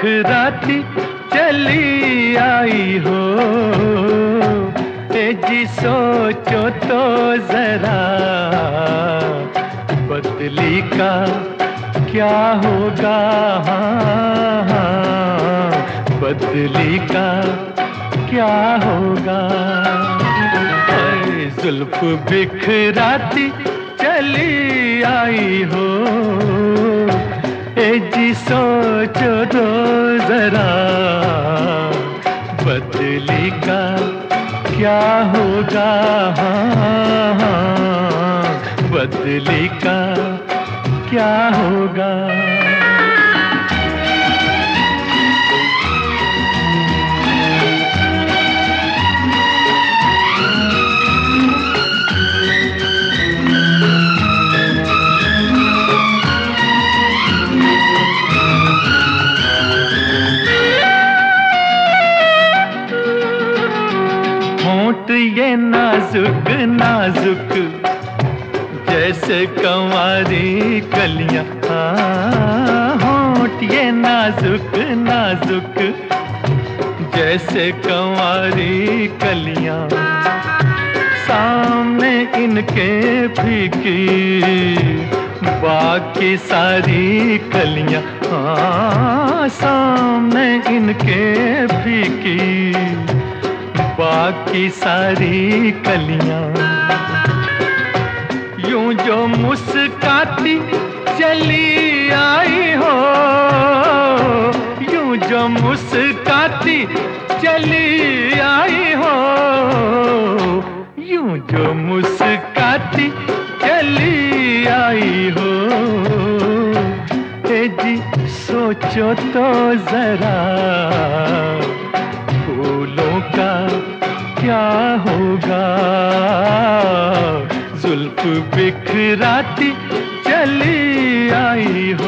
बिखराती चली आई हो। ए जी सोचो तो जरा, बदली का क्या होगा। हाँ, हाँ, बदली का क्या होगा। जुल्फ बिखराती चली आई हो। ए जी सोचो तो जरा, बदली का क्या होगा। हाँ, हाँ, बदली का क्या होगा। होंठ ये नाजुक नाजुक जैसे कंवारी कलियां। हाँ, होंठ ये नाजुक नाजुक जैसे कंवारी कलियां। सामने इनके फीकी बाकी सारी कलियां। हाँ, सामने इनके फीकी बाकी सारी कलियां। यूं जो मुस्काती चली आई हो, यूं जो मुस्काती चली आई हो, यूं जो मुस्काती चली आई हो। ए जी सोचो तो जरा, फूलों का क्या होगा। जुल्फ बिखराती चली आई हो।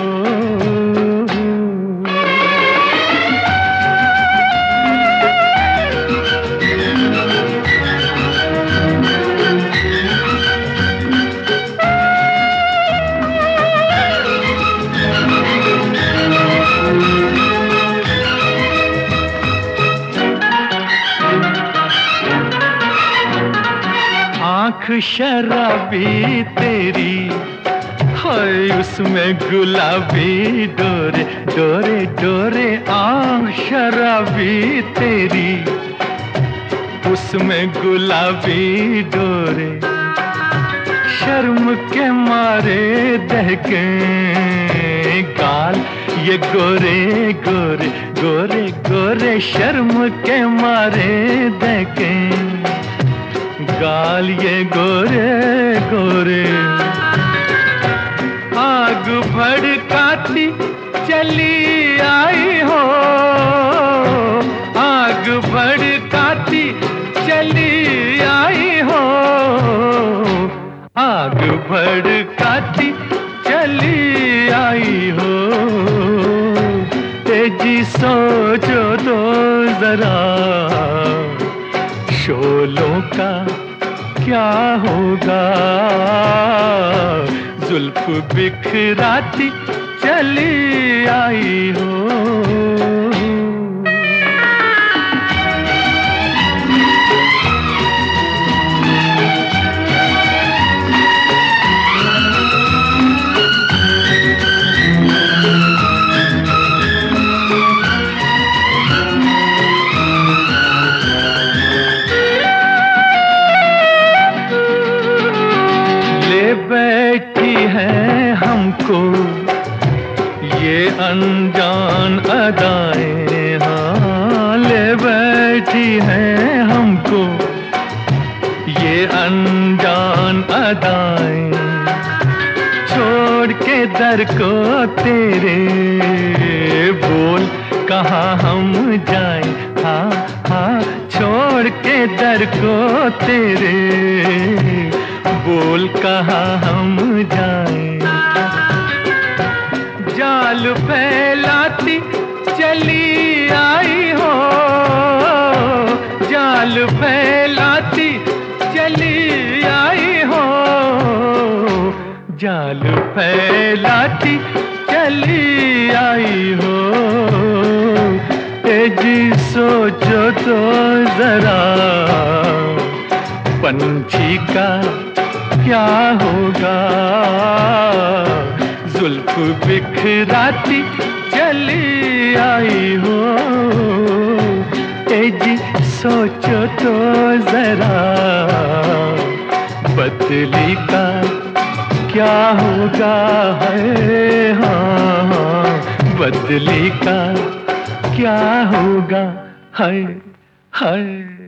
आँख शराबी तेरी है, उसमें गुलाबी डोरे डोरे डोरे। आँख शराबी तेरी, उसमें गुलाबी डोरे। शर्म के मारे दहके गाल ये गोरे गोरे गोरे गोरे। शर्म के मारे दहके गाल ये गोरे गोरे। आग भड़काती चली आई हो, आग भड़काती चली आई हो, आग भड़काती चली आई हो। तेजी सोचो तो जरा, शोलों का क्या होगा। जुल्फ बिखराती चली आई हो। बैठी है हमको ये अनजान अदाएं। हाँ, ले बैठी है हमको ये अनजान अदाएं। छोड़ के दर को तेरे बोल कहाँ हम जाएं। हाँ, हाँ, छोड़ के दर को तेरे बोल कहाँ हम जाएं। जाल फैलाती चली आई हो, जाल फैलाती चली आई हो, जाल फैलाती चली आई हो। ए जी सोचो तो जरा, पंछी का क्या होगा, जुल्फ बिखराती चली आई हो। ए जी सोचो तो जरा, बदली का क्या होगा है, हाँ बदली का क्या होगा है, है।